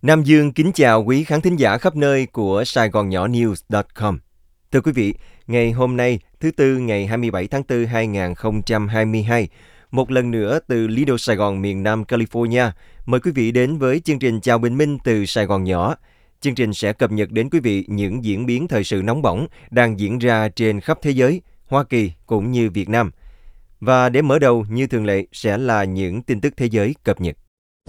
Nam Dương kính chào quý khán thính giả khắp nơi của Sài Gòn Nhỏ News.com. Thưa quý vị, ngày hôm nay, thứ Tư ngày 27 tháng 4 2022, một lần nữa từ Lido Sài Gòn miền Nam California, mời quý vị đến với chương trình Chào Bình Minh từ Sài Gòn Nhỏ. Chương trình sẽ cập nhật đến quý vị những diễn biến thời sự nóng bỏng đang diễn ra trên khắp thế giới, Hoa Kỳ cũng như Việt Nam. Và để mở đầu như thường lệ sẽ là những tin tức thế giới cập nhật.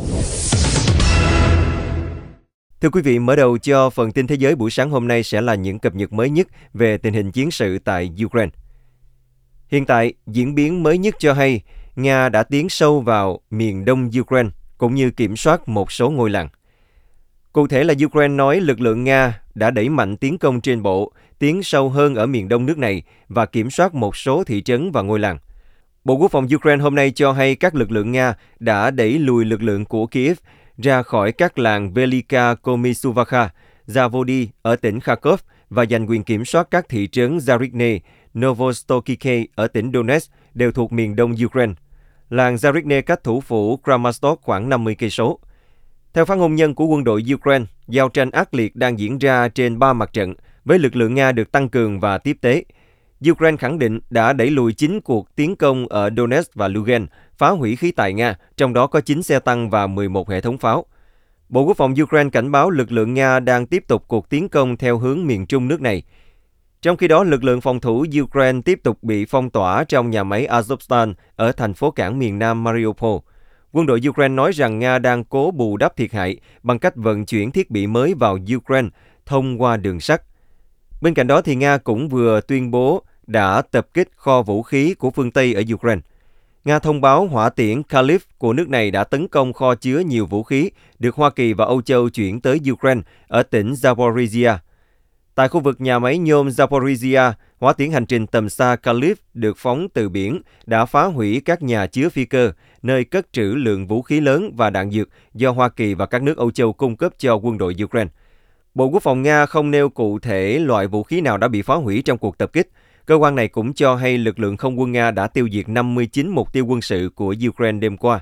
Thưa quý vị, mở đầu cho phần tin thế giới buổi sáng hôm nay sẽ là những cập nhật mới nhất về tình hình chiến sự tại Ukraine. Hiện tại, diễn biến mới nhất cho hay Nga đã tiến sâu vào miền đông Ukraine cũng như kiểm soát một số ngôi làng. Cụ thể là Ukraine nói lực lượng Nga đã đẩy mạnh tiến công trên bộ, tiến sâu hơn ở miền đông nước này và kiểm soát một số thị trấn và ngôi làng. Bộ Quốc phòng Ukraine hôm nay cho hay các lực lượng Nga đã đẩy lùi lực lượng của Kiev ra khỏi các làng Velika Komisuvaka, Zavodi ở tỉnh Kharkov và giành quyền kiểm soát các thị trấn Zarikne, Novostokike ở tỉnh Donetsk đều thuộc miền đông Ukraine. Làng Zarikne cách thủ phủ Kramatorsk khoảng 50 cây số. Theo phát ngôn nhân của quân đội Ukraine, giao tranh ác liệt đang diễn ra trên 3 mặt trận với lực lượng Nga được tăng cường và tiếp tế. Ukraine khẳng định đã đẩy lùi 9 cuộc tiến công ở Donetsk và Lugansk, phá hủy khí tài Nga, trong đó có 9 xe tăng và 11 hệ thống pháo. Bộ Quốc phòng Ukraine cảnh báo lực lượng Nga đang tiếp tục cuộc tiến công theo hướng miền trung nước này. Trong khi đó, lực lượng phòng thủ Ukraine tiếp tục bị phong tỏa trong nhà máy Azovstal ở thành phố cảng miền nam Mariupol. Quân đội Ukraine nói rằng Nga đang cố bù đắp thiệt hại bằng cách vận chuyển thiết bị mới vào Ukraine thông qua đường sắt. Bên cạnh đó, thì Nga cũng vừa tuyên bố đã tập kích kho vũ khí của phương Tây ở Ukraine. Nga thông báo hỏa tiễn Kalif của nước này đã tấn công kho chứa nhiều vũ khí được Hoa Kỳ và Âu Châu chuyển tới Ukraine ở tỉnh Zaporizhia. Tại khu vực nhà máy nhôm Zaporizhia, hỏa tiễn hành trình tầm xa Kalif được phóng từ biển đã phá hủy các nhà chứa phi cơ, nơi cất trữ lượng vũ khí lớn và đạn dược do Hoa Kỳ và các nước Âu Châu cung cấp cho quân đội Ukraine. Bộ Quốc phòng Nga không nêu cụ thể loại vũ khí nào đã bị phá hủy trong cuộc tập kích. Cơ quan này cũng cho hay lực lượng không quân Nga đã tiêu diệt 59 mục tiêu quân sự của Ukraine đêm qua.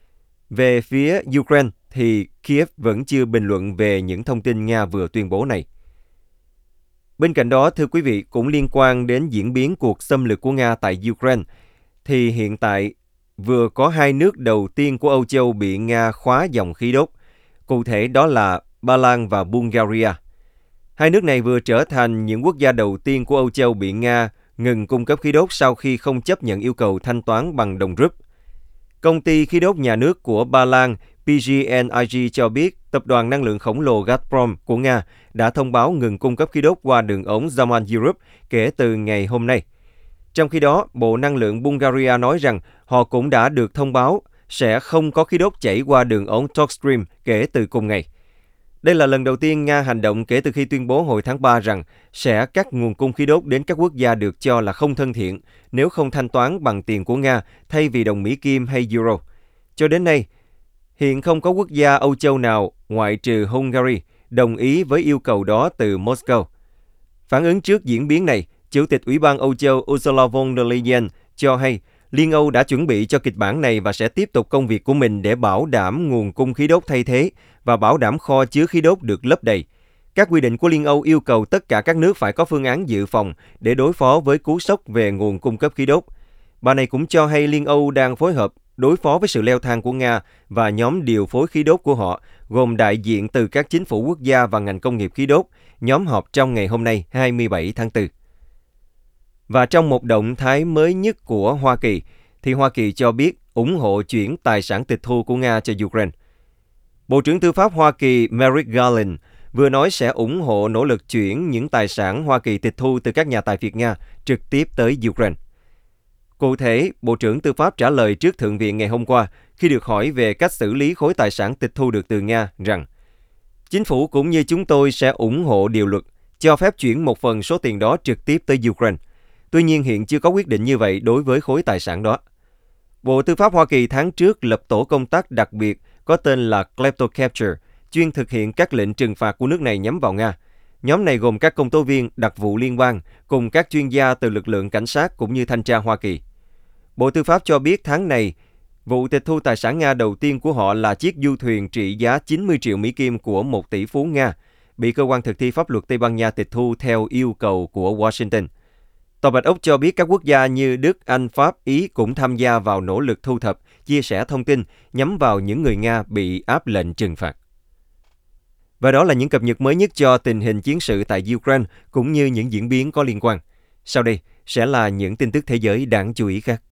Về phía Ukraine thì Kiev vẫn chưa bình luận về những thông tin Nga vừa tuyên bố này. Bên cạnh đó, thưa quý vị, cũng liên quan đến diễn biến cuộc xâm lược của Nga tại Ukraine, thì hiện tại vừa có hai nước đầu tiên của Âu Châu bị Nga khóa dòng khí đốt. Cụ thể đó là Ba Lan và Bulgaria. Hai nước này vừa trở thành những quốc gia đầu tiên của Âu Châu bị Nga ngừng cung cấp khí đốt sau khi không chấp nhận yêu cầu thanh toán bằng đồng rúp. Công ty khí đốt nhà nước của Ba Lan PGNiG cho biết tập đoàn năng lượng khổng lồ Gazprom của Nga đã thông báo ngừng cung cấp khí đốt qua đường ống Zaman Europe kể từ ngày hôm nay. Trong khi đó, Bộ Năng lượng Bulgaria nói rằng họ cũng đã được thông báo sẽ không có khí đốt chảy qua đường ống Turkstream kể từ cùng ngày. Đây là lần đầu tiên Nga hành động kể từ khi tuyên bố hồi tháng 3 rằng sẽ cắt nguồn cung khí đốt đến các quốc gia được cho là không thân thiện nếu không thanh toán bằng tiền của Nga thay vì đồng Mỹ Kim hay Euro. Cho đến nay, hiện không có quốc gia Âu Châu nào, ngoại trừ Hungary, đồng ý với yêu cầu đó từ Moscow. Phản ứng trước diễn biến này, Chủ tịch Ủy ban Âu Châu Ursula von der Leyen cho hay Liên Âu đã chuẩn bị cho kịch bản này và sẽ tiếp tục công việc của mình để bảo đảm nguồn cung khí đốt thay thế và bảo đảm kho chứa khí đốt được lấp đầy. Các quy định của Liên Âu yêu cầu tất cả các nước phải có phương án dự phòng để đối phó với cú sốc về nguồn cung cấp khí đốt. Bà này cũng cho hay Liên Âu đang phối hợp đối phó với sự leo thang của Nga và nhóm điều phối khí đốt của họ, gồm đại diện từ các chính phủ quốc gia và ngành công nghiệp khí đốt, nhóm họp trong ngày hôm nay 27 tháng 4. Và trong một động thái mới nhất của Hoa Kỳ, thì Hoa Kỳ cho biết ủng hộ chuyển tài sản tịch thu của Nga cho Ukraine. Bộ trưởng Tư pháp Hoa Kỳ Merrick Garland vừa nói sẽ ủng hộ nỗ lực chuyển những tài sản Hoa Kỳ tịch thu từ các nhà tài phiệt Nga trực tiếp tới Ukraine. Cụ thể, Bộ trưởng Tư pháp trả lời trước Thượng viện ngày hôm qua khi được hỏi về cách xử lý khối tài sản tịch thu được từ Nga rằng chính phủ cũng như chúng tôi sẽ ủng hộ điều luật cho phép chuyển một phần số tiền đó trực tiếp tới Ukraine. Tuy nhiên hiện chưa có quyết định như vậy đối với khối tài sản đó. Bộ Tư pháp Hoa Kỳ tháng trước lập tổ công tác đặc biệt có tên là Kleptocapture, chuyên thực hiện các lệnh trừng phạt của nước này nhắm vào Nga. Nhóm này gồm các công tố viên đặc vụ liên bang cùng các chuyên gia từ lực lượng cảnh sát cũng như thanh tra Hoa Kỳ. Bộ Tư pháp cho biết tháng này Vụ tịch thu tài sản Nga đầu tiên của họ là chiếc du thuyền trị giá 90 triệu Mỹ Kim của một tỷ phú Nga, bị cơ quan thực thi pháp luật Tây Ban Nha tịch thu theo yêu cầu của Washington. Tòa Bạch Ốc cho biết các quốc gia như Đức, Anh, Pháp, Ý cũng tham gia vào nỗ lực thu thập, chia sẻ thông tin nhắm vào những người Nga bị áp lệnh trừng phạt. Và đó là những cập nhật mới nhất cho tình hình chiến sự tại Ukraine cũng như những diễn biến có liên quan. Sau đây sẽ là những tin tức thế giới đáng chú ý khác.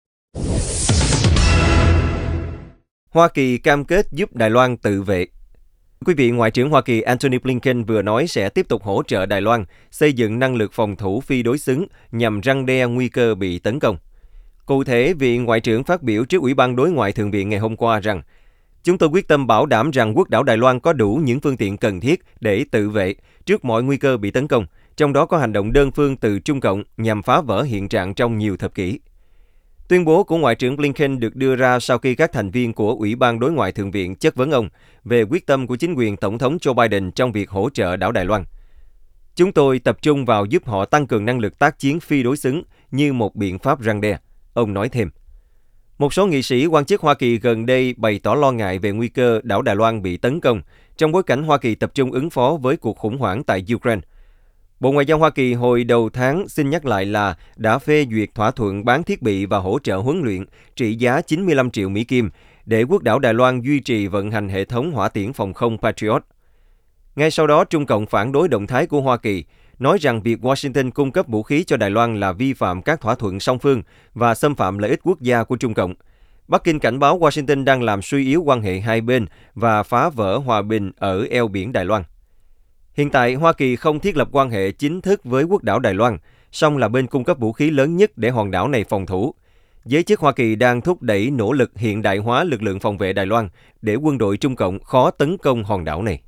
Hoa Kỳ cam kết giúp Đài Loan tự vệ. Quý vị, Ngoại trưởng Hoa Kỳ Antony Blinken vừa nói sẽ tiếp tục hỗ trợ Đài Loan xây dựng năng lực phòng thủ phi đối xứng nhằm răn đe nguy cơ bị tấn công. Cụ thể, vị Ngoại trưởng phát biểu trước Ủy ban Đối ngoại Thượng viện ngày hôm qua rằng chúng tôi quyết tâm bảo đảm rằng quốc đảo Đài Loan có đủ những phương tiện cần thiết để tự vệ trước mọi nguy cơ bị tấn công, trong đó có hành động đơn phương từ Trung Cộng nhằm phá vỡ hiện trạng trong nhiều thập kỷ. Tuyên bố của Ngoại trưởng Blinken được đưa ra sau khi các thành viên của Ủy ban Đối ngoại Thượng viện chất vấn ông về quyết tâm của chính quyền Tổng thống Joe Biden trong việc hỗ trợ đảo Đài Loan. Chúng tôi tập trung vào giúp họ tăng cường năng lực tác chiến phi đối xứng như một biện pháp răn đe, ông nói thêm. Một số nghị sĩ quan chức Hoa Kỳ gần đây bày tỏ lo ngại về nguy cơ đảo Đài Loan bị tấn công trong bối cảnh Hoa Kỳ tập trung ứng phó với cuộc khủng hoảng tại Ukraine. Bộ Ngoại giao Hoa Kỳ hồi đầu tháng xin nhắc lại là đã phê duyệt thỏa thuận bán thiết bị và hỗ trợ huấn luyện trị giá 95 triệu Mỹ Kim để quốc đảo Đài Loan duy trì vận hành hệ thống hỏa tiễn phòng không Patriot. Ngay sau đó, Trung Cộng phản đối động thái của Hoa Kỳ, nói rằng việc Washington cung cấp vũ khí cho Đài Loan là vi phạm các thỏa thuận song phương và xâm phạm lợi ích quốc gia của Trung Cộng. Bắc Kinh cảnh báo Washington đang làm suy yếu quan hệ hai bên và phá vỡ hòa bình ở eo biển Đài Loan. Hiện tại, Hoa Kỳ không thiết lập quan hệ chính thức với quốc đảo Đài Loan, song là bên cung cấp vũ khí lớn nhất để hòn đảo này phòng thủ. Giới chức Hoa Kỳ đang thúc đẩy nỗ lực hiện đại hóa lực lượng phòng vệ Đài Loan để quân đội Trung Cộng khó tấn công hòn đảo này.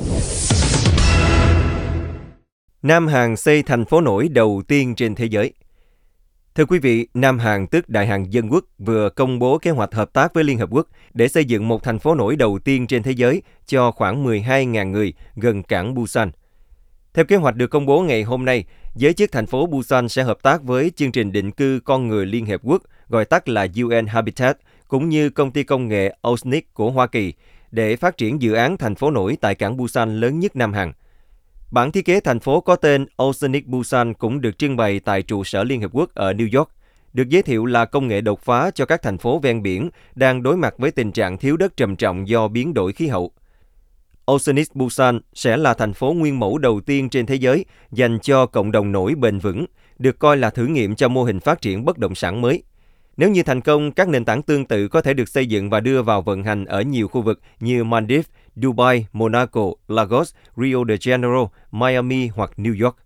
Nam Hàn xây thành phố nổi đầu tiên trên thế giới. Thưa quý vị, Nam Hàn tức Đại Hàn Dân Quốc vừa công bố kế hoạch hợp tác với Liên Hợp Quốc để xây dựng một thành phố nổi đầu tiên trên thế giới cho khoảng 12.000 người gần cảng Busan. Theo kế hoạch được công bố ngày hôm nay, giới chức thành phố Busan sẽ hợp tác với chương trình định cư con người Liên Hợp Quốc, gọi tắt là UN Habitat, cũng như công ty công nghệ Oceanic của Hoa Kỳ để phát triển dự án thành phố nổi tại cảng Busan lớn nhất Nam Hàn. Bản thiết kế thành phố có tên Oceanic Busan cũng được trưng bày tại trụ sở Liên Hợp Quốc ở New York, được giới thiệu là công nghệ đột phá cho các thành phố ven biển đang đối mặt với tình trạng thiếu đất trầm trọng do biến đổi khí hậu. Oceanic Busan sẽ là thành phố nguyên mẫu đầu tiên trên thế giới dành cho cộng đồng nổi bền vững, được coi là thử nghiệm cho mô hình phát triển bất động sản mới. Nếu như thành công, các nền tảng tương tự có thể được xây dựng và đưa vào vận hành ở nhiều khu vực như Maldives, Dubai, Monaco, Lagos, Rio de Janeiro, Miami hoặc New York.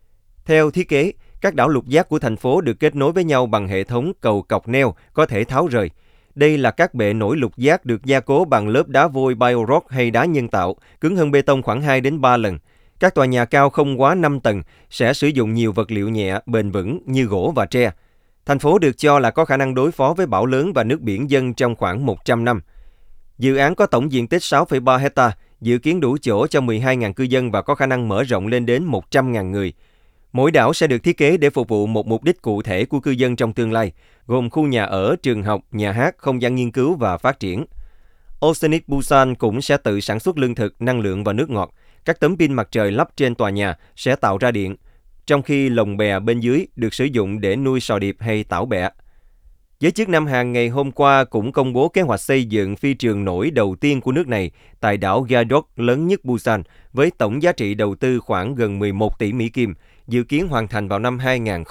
Theo thiết kế, các đảo lục giác của thành phố được kết nối với nhau bằng hệ thống cầu cọc neo có thể tháo rời. Đây là các bệ nổi lục giác được gia cố bằng lớp đá vôi biorock hay đá nhân tạo, cứng hơn bê tông khoảng 2 đến 3 lần. Các tòa nhà cao không quá 5 tầng sẽ sử dụng nhiều vật liệu nhẹ, bền vững như gỗ và tre. Thành phố được cho là có khả năng đối phó với bão lớn và nước biển dâng trong khoảng 100 năm. Dự án có tổng diện tích 6,3 hectare, dự kiến đủ chỗ cho 12.000 cư dân và có khả năng mở rộng lên đến 100.000 người. Mỗi đảo sẽ được thiết kế để phục vụ một mục đích cụ thể của cư dân trong tương lai, gồm khu nhà ở, trường học, nhà hát, không gian nghiên cứu và phát triển. Oceanic Busan cũng sẽ tự sản xuất lương thực, năng lượng và nước ngọt. Các tấm pin mặt trời lắp trên tòa nhà sẽ tạo ra điện, trong khi lồng bè bên dưới được sử dụng để nuôi sò điệp hay tảo bẹ. Giới chức Nam Hàn ngày hôm qua cũng công bố kế hoạch xây dựng phi trường nổi đầu tiên của nước này tại đảo Gadok lớn nhất Busan với tổng giá trị đầu tư khoảng gần 11 tỷ Mỹ Kim, dự kiến hoàn thành vào năm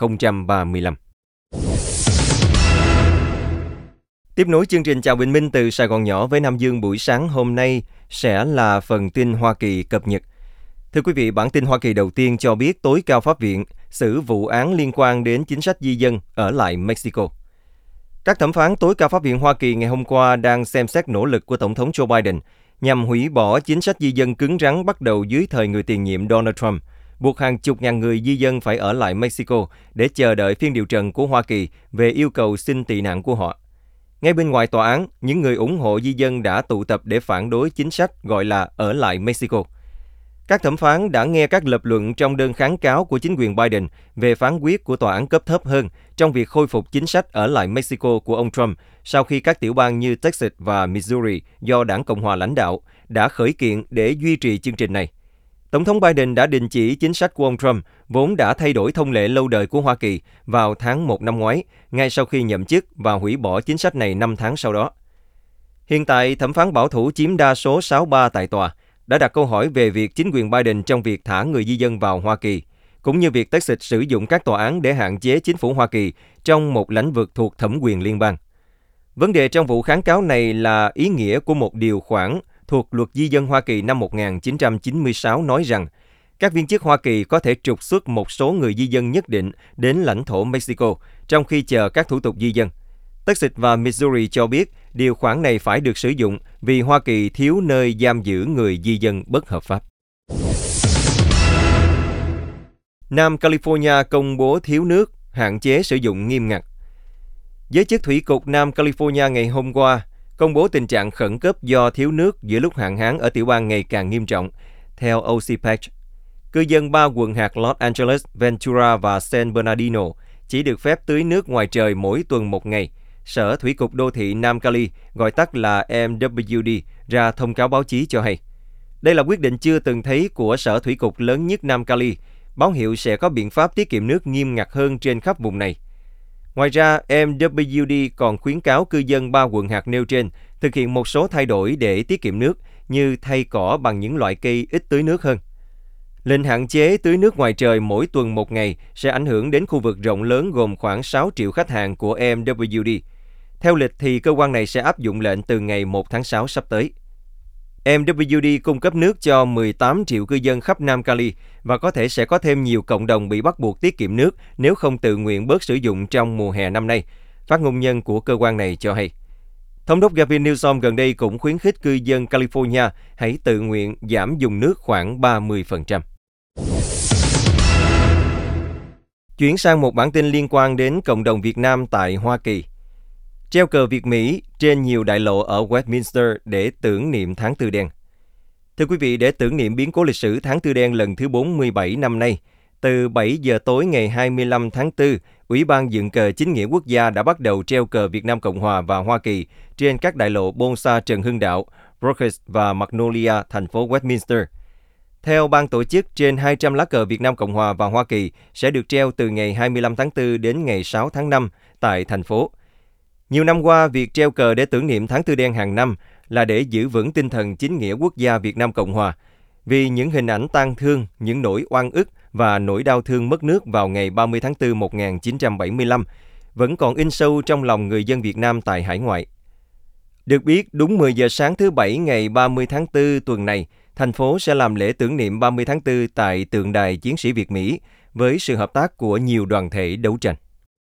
2035. Tiếp nối chương trình Chào Bình Minh từ Sài Gòn nhỏ với Nam Dương buổi sáng hôm nay sẽ là phần tin Hoa Kỳ cập nhật. Thưa quý vị, bản tin Hoa Kỳ đầu tiên cho biết tối cao pháp viện xử vụ án liên quan đến chính sách di dân ở lại Mexico. Các thẩm phán tối cao pháp viện Hoa Kỳ ngày hôm qua đang xem xét nỗ lực của Tổng thống Joe Biden nhằm hủy bỏ chính sách di dân cứng rắn bắt đầu dưới thời người tiền nhiệm Donald Trump, buộc hàng chục ngàn người di dân phải ở lại Mexico để chờ đợi phiên điều trần của Hoa Kỳ về yêu cầu xin tị nạn của họ. Ngay bên ngoài tòa án, những người ủng hộ di dân đã tụ tập để phản đối chính sách gọi là ở lại Mexico. Các thẩm phán đã nghe các lập luận trong đơn kháng cáo của chính quyền Biden về phán quyết của tòa án cấp thấp hơn trong việc khôi phục chính sách ở lại Mexico của ông Trump sau khi các tiểu bang như Texas và Missouri do đảng Cộng hòa lãnh đạo đã khởi kiện để duy trì chương trình này. Tổng thống Biden đã đình chỉ chính sách của ông Trump, vốn đã thay đổi thông lệ lâu đời của Hoa Kỳ vào tháng 1 năm ngoái, ngay sau khi nhậm chức và hủy bỏ chính sách này 5 tháng sau đó. Hiện tại, thẩm phán bảo thủ chiếm đa số 6-3 tại tòa, đã đặt câu hỏi về việc chính quyền Biden trong việc thả người di dân vào Hoa Kỳ, cũng như việc Texas sử dụng các tòa án để hạn chế chính phủ Hoa Kỳ trong một lĩnh vực thuộc thẩm quyền liên bang. Vấn đề trong vụ kháng cáo này là ý nghĩa của một điều khoản thuộc Luật Di dân Hoa Kỳ năm 1996 nói rằng các viên chức Hoa Kỳ có thể trục xuất một số người di dân nhất định đến lãnh thổ Mexico trong khi chờ các thủ tục di dân. Texas và Missouri cho biết điều khoản này phải được sử dụng vì Hoa Kỳ thiếu nơi giam giữ người di dân bất hợp pháp. Nam California công bố thiếu nước, hạn chế sử dụng nghiêm ngặt. Giới chức thủy cục Nam California ngày hôm qua công bố tình trạng khẩn cấp do thiếu nước giữa lúc hạn hán ở tiểu bang ngày càng nghiêm trọng, theo OCPEC. Cư dân 3 quận hạt Los Angeles, Ventura và San Bernardino chỉ được phép tưới nước ngoài trời mỗi tuần một ngày. Sở Thủy cục Đô thị Nam Cali, gọi tắt là MWD, ra thông cáo báo chí cho hay. Đây là quyết định chưa từng thấy của Sở Thủy cục lớn nhất Nam Cali, báo hiệu sẽ có biện pháp tiết kiệm nước nghiêm ngặt hơn trên khắp vùng này. Ngoài ra, MWD còn khuyến cáo cư dân 3 quận hạt nêu trên thực hiện một số thay đổi để tiết kiệm nước, như thay cỏ bằng những loại cây ít tưới nước hơn. Lệnh hạn chế tưới nước ngoài trời mỗi tuần một ngày sẽ ảnh hưởng đến khu vực rộng lớn gồm khoảng 6 triệu khách hàng của MWD. Theo lịch thì cơ quan này sẽ áp dụng lệnh từ ngày 1 tháng 6 sắp tới. MWD cung cấp nước cho 18 triệu cư dân khắp Nam Cali và có thể sẽ có thêm nhiều cộng đồng bị bắt buộc tiết kiệm nước nếu không tự nguyện bớt sử dụng trong mùa hè năm nay, phát ngôn nhân của cơ quan này cho hay. Thống đốc Gavin Newsom gần đây cũng khuyến khích cư dân California hãy tự nguyện giảm dùng nước khoảng 30%. Chuyển sang một bản tin liên quan đến cộng đồng Việt Nam tại Hoa Kỳ. Treo cờ Việt Mỹ trên nhiều đại lộ ở Westminster để tưởng niệm tháng Tư đen. Thưa quý vị, để tưởng niệm biến cố lịch sử tháng Tư đen lần thứ 47 năm nay, từ 7 giờ tối ngày 25 tháng 4, Ủy ban dựng cờ chính nghĩa quốc gia đã bắt đầu treo cờ Việt Nam Cộng Hòa và Hoa Kỳ trên các đại lộ Bonsa Trần Hưng Đạo, Brookes và Magnolia, thành phố Westminster. Theo ban tổ chức, trên 200 lá cờ Việt Nam Cộng Hòa và Hoa Kỳ sẽ được treo từ ngày 25 tháng 4 đến ngày 6 tháng 5 tại thành phố. Nhiều năm qua, việc treo cờ để tưởng niệm tháng Tư đen hàng năm là để giữ vững tinh thần chính nghĩa quốc gia Việt Nam Cộng Hòa. Vì những hình ảnh tang thương, những nỗi oan ức và nỗi đau thương mất nước vào ngày 30 tháng 4 1975 vẫn còn in sâu trong lòng người dân Việt Nam tại hải ngoại. Được biết, đúng 10 giờ sáng thứ Bảy ngày 30 tháng 4 tuần này, thành phố sẽ làm lễ tưởng niệm 30 tháng 4 tại tượng đài chiến sĩ Việt Mỹ với sự hợp tác của nhiều đoàn thể đấu tranh.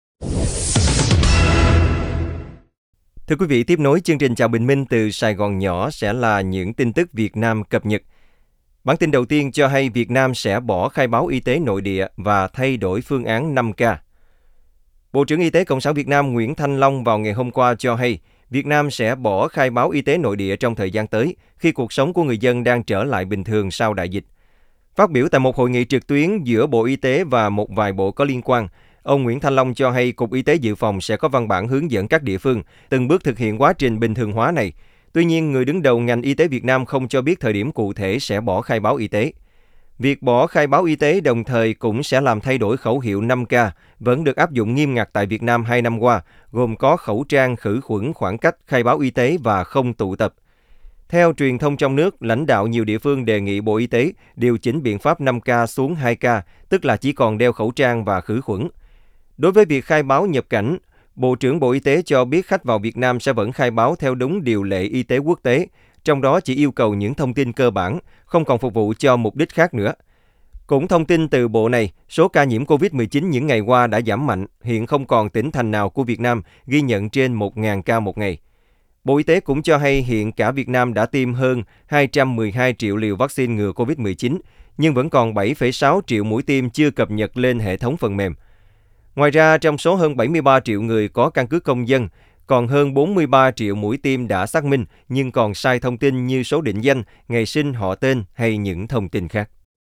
Thưa quý vị, tiếp nối chương trình Chào Bình Minh từ Sài Gòn nhỏ sẽ là những tin tức Việt Nam cập nhật. Bản tin đầu tiên cho hay Việt Nam sẽ bỏ khai báo y tế nội địa và thay đổi phương án 5K. Bộ trưởng Y tế Cộng sản Việt Nam Nguyễn Thanh Long vào ngày hôm qua cho hay Việt Nam sẽ bỏ khai báo y tế nội địa trong thời gian tới khi cuộc sống của người dân đang trở lại bình thường sau đại dịch. Phát biểu tại một hội nghị trực tuyến giữa Bộ Y tế và một vài bộ có liên quan, ông Nguyễn Thanh Long cho hay Cục Y tế Dự phòng sẽ có văn bản hướng dẫn các địa phương từng bước thực hiện quá trình bình thường hóa này. Tuy nhiên, người đứng đầu ngành y tế Việt Nam không cho biết thời điểm cụ thể sẽ bỏ khai báo y tế. Việc bỏ khai báo y tế đồng thời cũng sẽ làm thay đổi khẩu hiệu 5K, vẫn được áp dụng nghiêm ngặt tại Việt Nam 2 năm qua, gồm có khẩu trang, khử khuẩn, khoảng cách, khai báo y tế và không tụ tập. Theo truyền thông trong nước, lãnh đạo nhiều địa phương đề nghị Bộ Y tế điều chỉnh biện pháp 5K xuống 2K, tức là chỉ còn đeo khẩu trang và khử khuẩn. Đối với việc khai báo nhập cảnh, Bộ trưởng Bộ Y tế cho biết khách vào Việt Nam sẽ vẫn khai báo theo đúng điều lệ y tế quốc tế, trong đó chỉ yêu cầu những thông tin cơ bản, không còn phục vụ cho mục đích khác nữa. Cũng thông tin từ Bộ này, số ca nhiễm COVID-19 những ngày qua đã giảm mạnh, hiện không còn tỉnh thành nào của Việt Nam ghi nhận trên 1.000 ca một ngày. Bộ Y tế cũng cho hay hiện cả Việt Nam đã tiêm hơn 212 triệu liều vaccine ngừa COVID-19, nhưng vẫn còn 7,6 triệu mũi tiêm chưa cập nhật lên hệ thống phần mềm. Ngoài ra, trong số hơn 73 triệu người có căn cước công dân, còn hơn 43 triệu mũi tiêm đã xác minh nhưng còn sai thông tin như số định danh, ngày sinh, họ tên hay những thông tin khác.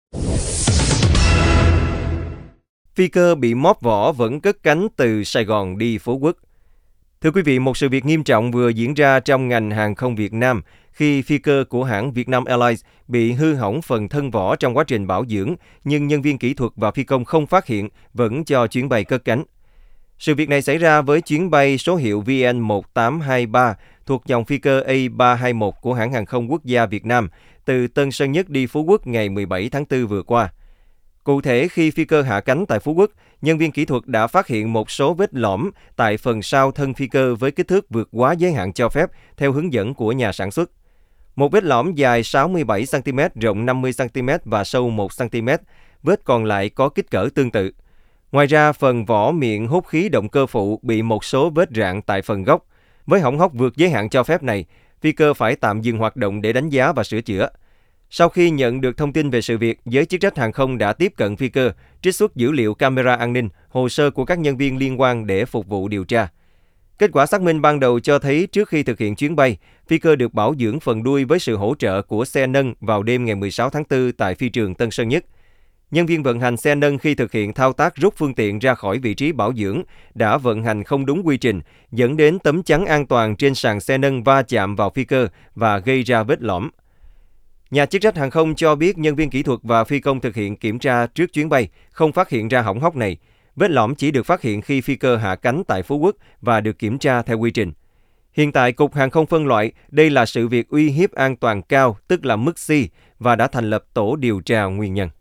Phi cơ bị móp vỏ vẫn cất cánh từ Sài Gòn đi Phú Quốc. Thưa quý vị, một sự việc nghiêm trọng vừa diễn ra trong ngành hàng không Việt Nam khi phi cơ của hãng Vietnam Airlines bị hư hỏng phần thân vỏ trong quá trình bảo dưỡng, nhưng nhân viên kỹ thuật và phi công không phát hiện, vẫn cho chuyến bay cất cánh. Sự việc này xảy ra với chuyến bay số hiệu VN1823 thuộc dòng phi cơ A321 của hãng hàng không quốc gia Việt Nam từ Tân Sơn Nhất đi Phú Quốc ngày 17 tháng 4 vừa qua. Cụ thể, khi phi cơ hạ cánh tại Phú Quốc, nhân viên kỹ thuật đã phát hiện một số vết lõm tại phần sau thân phi cơ với kích thước vượt quá giới hạn cho phép theo hướng dẫn của nhà sản xuất. Một vết lõm dài 67 cm, rộng 50 cm và sâu 1 cm, vết còn lại có kích cỡ tương tự. Ngoài ra, phần vỏ miệng hút khí động cơ phụ bị một số vết rạn tại phần gốc. Với hỏng hóc vượt giới hạn cho phép này, phi cơ phải tạm dừng hoạt động để đánh giá và sửa chữa. Sau khi nhận được thông tin về sự việc, giới chức trách hàng không đã tiếp cận phi cơ, trích xuất dữ liệu camera an ninh, hồ sơ của các nhân viên liên quan để phục vụ điều tra. Kết quả xác minh ban đầu cho thấy trước khi thực hiện chuyến bay, phi cơ được bảo dưỡng phần đuôi với sự hỗ trợ của xe nâng vào đêm ngày 16 tháng 4 tại phi trường Tân Sơn Nhất. Nhân viên vận hành xe nâng khi thực hiện thao tác rút phương tiện ra khỏi vị trí bảo dưỡng đã vận hành không đúng quy trình, dẫn đến tấm chắn an toàn trên sàn xe nâng va chạm vào phi cơ và gây ra vết lõm. Nhà chức trách hàng không cho biết nhân viên kỹ thuật và phi công thực hiện kiểm tra trước chuyến bay, không phát hiện ra hỏng hóc này. Vết lõm chỉ được phát hiện khi phi cơ hạ cánh tại Phú Quốc và được kiểm tra theo quy trình. Hiện tại, Cục Hàng không phân loại đây là sự việc uy hiếp an toàn cao, tức là mức C, và đã thành lập tổ điều tra nguyên nhân.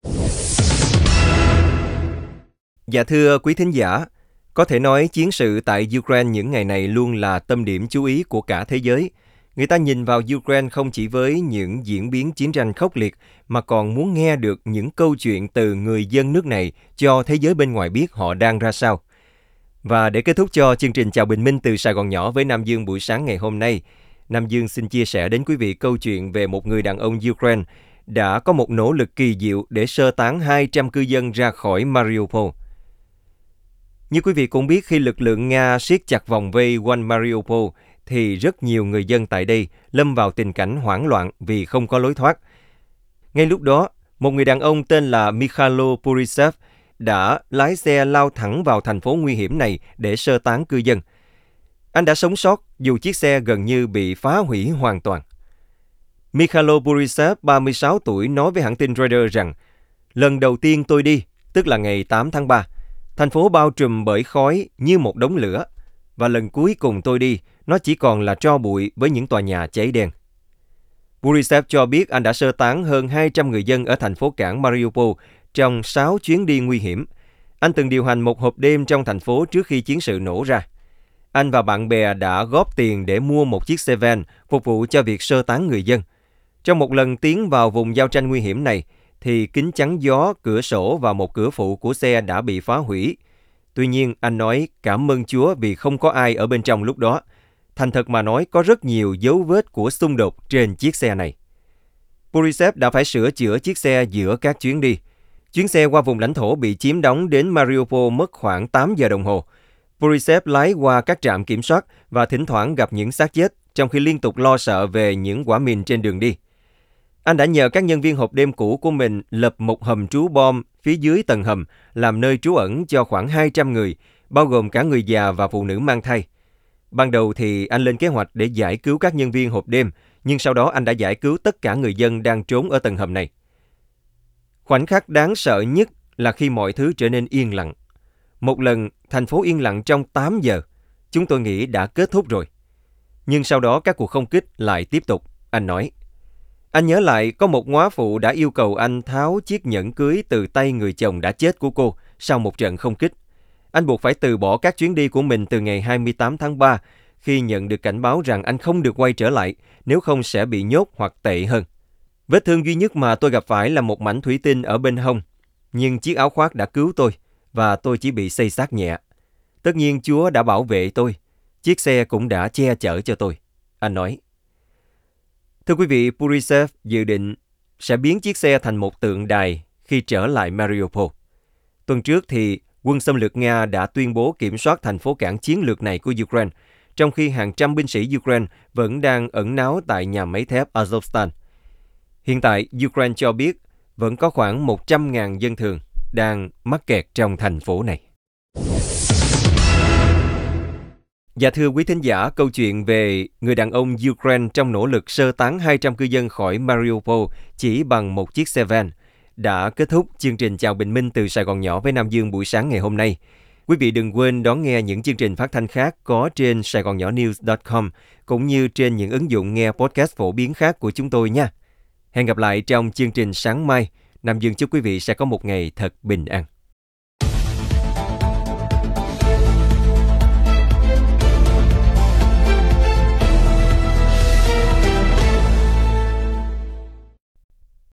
Dạ thưa quý thính giả, có thể nói chiến sự tại Ukraine những ngày này luôn là tâm điểm chú ý của cả thế giới. Người ta nhìn vào Ukraine không chỉ với những diễn biến chiến tranh khốc liệt, mà còn muốn nghe được những câu chuyện từ người dân nước này cho thế giới bên ngoài biết họ đang ra sao. Và để kết thúc cho chương trình Chào Bình Minh từ Sài Gòn nhỏ với Nam Dương buổi sáng ngày hôm nay, Nam Dương xin chia sẻ đến quý vị câu chuyện về một người đàn ông Ukraine đã có một nỗ lực kỳ diệu để sơ tán 200 cư dân ra khỏi Mariupol. Như quý vị cũng biết, khi lực lượng Nga siết chặt vòng vây quanh Mariupol, thì rất nhiều người dân tại đây lâm vào tình cảnh hoảng loạn vì không có lối thoát. Ngay lúc đó, một người đàn ông tên là Mikhailo Purisev đã lái xe lao thẳng vào thành phố nguy hiểm này để sơ tán cư dân. Anh đã sống sót dù chiếc xe gần như bị phá hủy hoàn toàn. Mikhailo Purisev, 36 tuổi, nói với hãng tin Reuters rằng lần đầu tiên tôi đi, tức là ngày 8 tháng 3, thành phố bao trùm bởi khói như một đống lửa. Và lần cuối cùng tôi đi, nó chỉ còn là tro bụi với những tòa nhà cháy đen. Purisev cho biết anh đã sơ tán hơn 200 người dân ở thành phố cảng Mariupol trong 6 chuyến đi nguy hiểm. Anh từng điều hành một hộp đêm trong thành phố trước khi chiến sự nổ ra. Anh và bạn bè đã góp tiền để mua một chiếc xe van phục vụ cho việc sơ tán người dân. Trong một lần tiến vào vùng giao tranh nguy hiểm này, thì kính chắn gió, cửa sổ và một cửa phụ của xe đã bị phá hủy. Tuy nhiên, anh nói cảm ơn Chúa vì không có ai ở bên trong lúc đó. Thành thật mà nói, có rất nhiều dấu vết của xung đột trên chiếc xe này. Purisev đã phải sửa chữa chiếc xe giữa các chuyến đi. Chuyến xe qua vùng lãnh thổ bị chiếm đóng đến Mariupol mất khoảng 8 giờ đồng hồ. Purisev lái qua các trạm kiểm soát và thỉnh thoảng gặp những xác chết, trong khi liên tục lo sợ về những quả mìn trên đường đi. Anh đã nhờ các nhân viên hộp đêm cũ của mình lập một hầm trú bom phía dưới tầng hầm, làm nơi trú ẩn cho khoảng 200 người, bao gồm cả người già và phụ nữ mang thai. Ban đầu thì anh lên kế hoạch để giải cứu các nhân viên hộp đêm, nhưng sau đó anh đã giải cứu tất cả người dân đang trốn ở tầng hầm này. Khoảnh khắc đáng sợ nhất là khi mọi thứ trở nên yên lặng. Một lần, thành phố yên lặng trong 8 giờ. Chúng tôi nghĩ đã kết thúc rồi. Nhưng sau đó các cuộc không kích lại tiếp tục, anh nói. Anh nhớ lại có một góa phụ đã yêu cầu anh tháo chiếc nhẫn cưới từ tay người chồng đã chết của cô sau một trận không kích. Anh buộc phải từ bỏ các chuyến đi của mình từ ngày 28 tháng 3 khi nhận được cảnh báo rằng anh không được quay trở lại, nếu không sẽ bị nhốt hoặc tệ hơn. Vết thương duy nhất mà tôi gặp phải là một mảnh thủy tinh ở bên hông, nhưng chiếc áo khoác đã cứu tôi và tôi chỉ bị xây xát nhẹ. Tất nhiên Chúa đã bảo vệ tôi, chiếc xe cũng đã che chở cho tôi, anh nói. Thưa quý vị, Purisev dự định sẽ biến chiếc xe thành một tượng đài khi trở lại Mariupol. Tuần trước thì quân xâm lược Nga đã tuyên bố kiểm soát thành phố cảng chiến lược này của Ukraine. trong khi hàng trăm binh sĩ Ukraine vẫn đang ẩn náu tại nhà máy thép Azovstal. Hiện tại, Ukraine cho biết vẫn có khoảng 100.000 dân thường đang mắc kẹt trong thành phố này. Dạ thưa quý thính giả, câu chuyện về người đàn ông Ukraine trong nỗ lực sơ tán 200 cư dân khỏi Mariupol chỉ bằng một chiếc xe van đã kết thúc chương trình Chào Bình Minh từ Sài Gòn Nhỏ với Nam Dương buổi sáng ngày hôm nay. Quý vị đừng quên đón nghe những chương trình phát thanh khác có trên saigonNhõNews.com cũng như trên những ứng dụng nghe podcast phổ biến khác của chúng tôi nha. Hẹn gặp lại trong chương trình sáng mai. Nam Dương chúc quý vị sẽ có một ngày thật bình an.